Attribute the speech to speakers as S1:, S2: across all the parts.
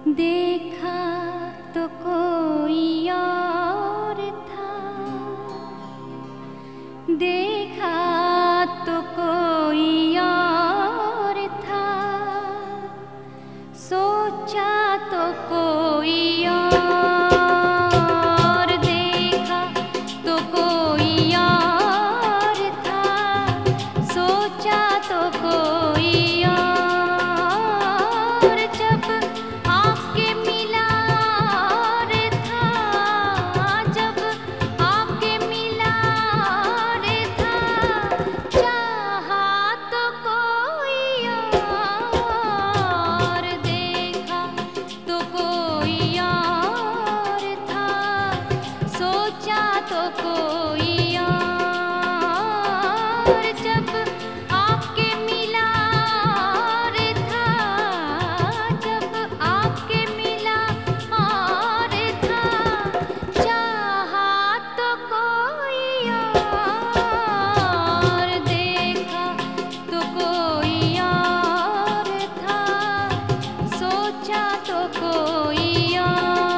S1: देखा तो कोई और था, देखा तो कोई और था, सोचा तो कोई और, देखा तो कोई और था, सोचा तो कोई और, जब आपके मिला और था, जब आपके मिला और था, चाहा तो कोई और, देखा तो कोई और था, सोचा तो कोई और, जब आपके मिला और था, जब आपके मिला और था, चाहा तो कोई और, देखा तो कोई और था, सोचा तो कोई और।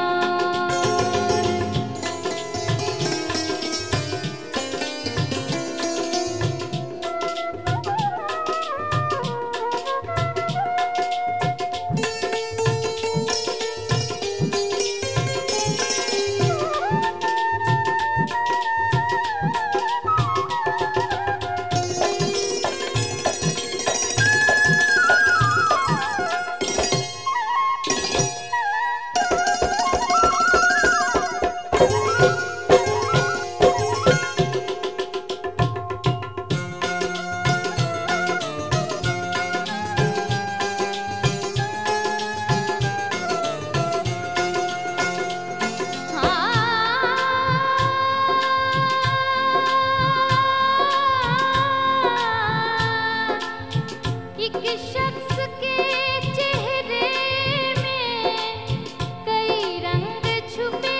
S1: एक शख्स के चेहरे में कई रंग छुपे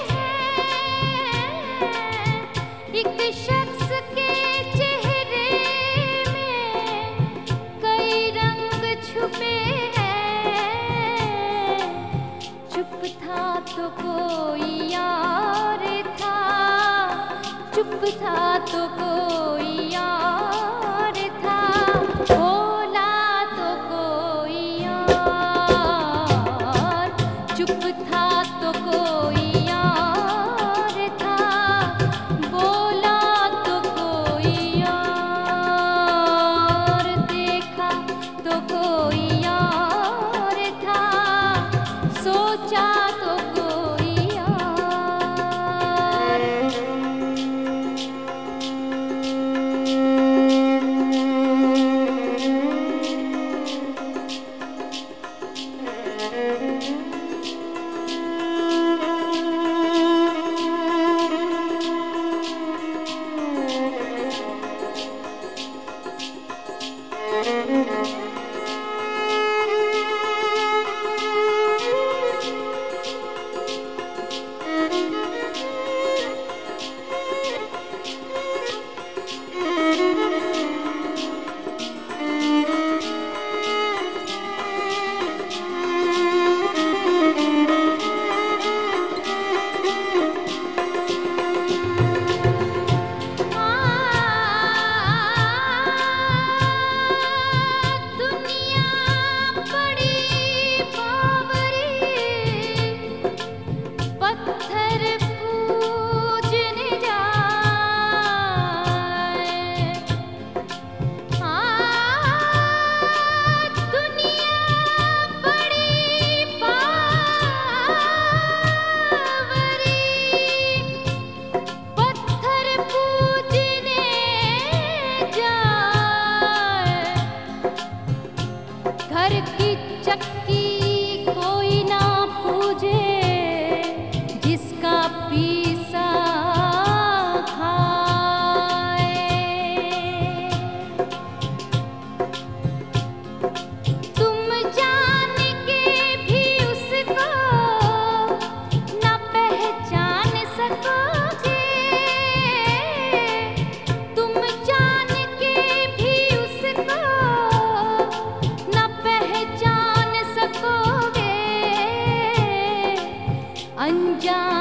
S1: हैं, एक शख्स के चेहरे में कई रंग छुपे हैं, चुप था तो कोई और था, चुप था तो कोई और था, बोला तो कोई और, चुप था तो कोई और था, बोला तो कोई और, देखा तो कोई और था, सोचा तो कोई और। अनजान